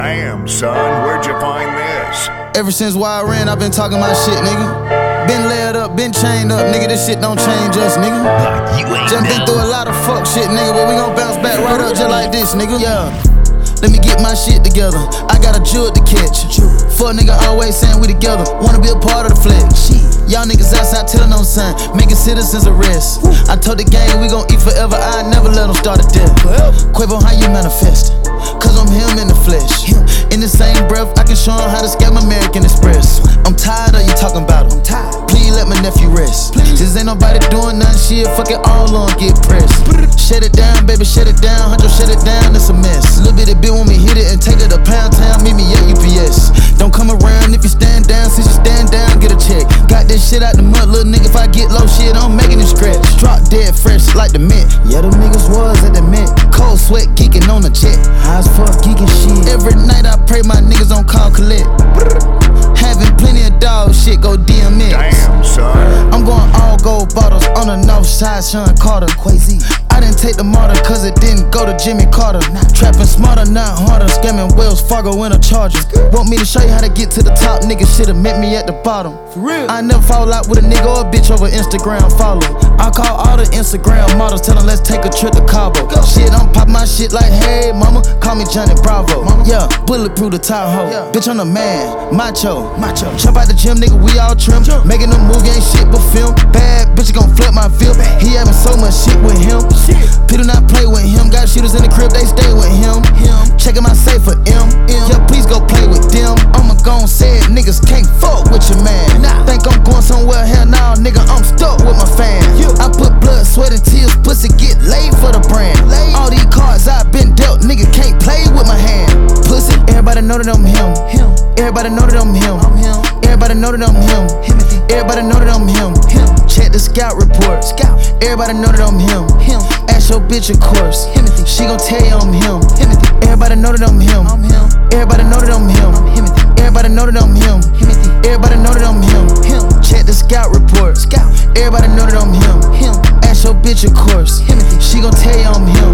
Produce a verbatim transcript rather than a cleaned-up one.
Damn, son, where'd you find this? Ever since Wild ran, I've been talking my shit, nigga. Been laid up, been chained up, nigga. This shit don't change us, nigga. But you ain't Just been know. through a lot of fuck shit, nigga, but we gon' bounce back right up just like this, nigga. Yeah. Let me get my shit together. I got a jewel to catch. Fuck nigga always saying we together. Wanna be a part of the flex. Y'all niggas outside telling on sign, making citizens arrest. I told the gang we gon' eat forever. I never let them start a death. Quavo, how you manifest? Cause I'm him in the flesh. In the same breath, I can show him how to scam American Express. I'm tired of you talking about him. Please let my nephew rest. Since ain't nobody doing nothing, shit, fuck it all on, get pressed. Shut it down, baby, shut it down. Huncho, shut it down, it's a mess. Little bit of bit when we hit it and take it to Pound Town, meet me at U P S. Don't come around if you stand down, since you stand down, get a check. Got this shit out the mud, little nigga, if I get low shit, I'm making it scratch. Drop dead fresh like the mint. Yeah, them niggas was at the mint. Cold sweat geeking on the jet. High as fuck geeking shit. Every night I pray my niggas don't call collect. Having plenty of dog shit, go D M X. Damn, son. I'm going all gold bottles on the north side, Sean Carter. Quasi. I didn't take the martyr cause it didn't go to Jimmy Carter. Trapping smarter, not harder. Scamming Wells Fargo in a Charger. Want me to show you how to get to the top? Nigga should've met me at the bottom. For real. I never fall out with a nigga or a bitch over Instagram follow. I call all the Instagram models, tell them let's take a trip to Cabo. Shit, I'm popping my shit like, hey mama, call me Johnny Bravo. Mama. Yeah, bulletproof the Tahoe. Yeah. Bitch, I'm the man, macho. macho. Jump out the gym, nigga, we all trim. Jump. Making a movie ain't shit but film. Bad bitch gon' flip my feel. He having so much shit with him. Shit. People not play with him. Got shooters in the crib, they stay with him. him. Checking my safe for M. M. Yeah, please go play with them. I'ma gon' say it, niggas can't fuck with your man. Nah. Think I'm going somewhere, hell nah, nigga, I'm stuck with my fam. Yeah. I put blood, sweat, and tears, pussy get laid for the brand. Laid. All these cards I've been dealt, nigga can't play with my hand. Pussy, everybody know that I'm him. him. Everybody know that I'm him. I'm him. Everybody know that I'm him. Himothy. Everybody know that I'm him. him. Check the scout report. Scout. Everybody know that I'm him. him. Ask your bitch, of course. Himothy. She gon' tell you I'm him. Himothy. Everybody know that I'm him. I'm him. Everybody know that I'm him. I'm Himothy. Everybody know that I'm him. Himothy. Everybody know that I'm him. Him. Check the scout report. Scout. Everybody know that I'm him. Him. Ask your bitch, of course. Himothy. She gon' tell you I'm him.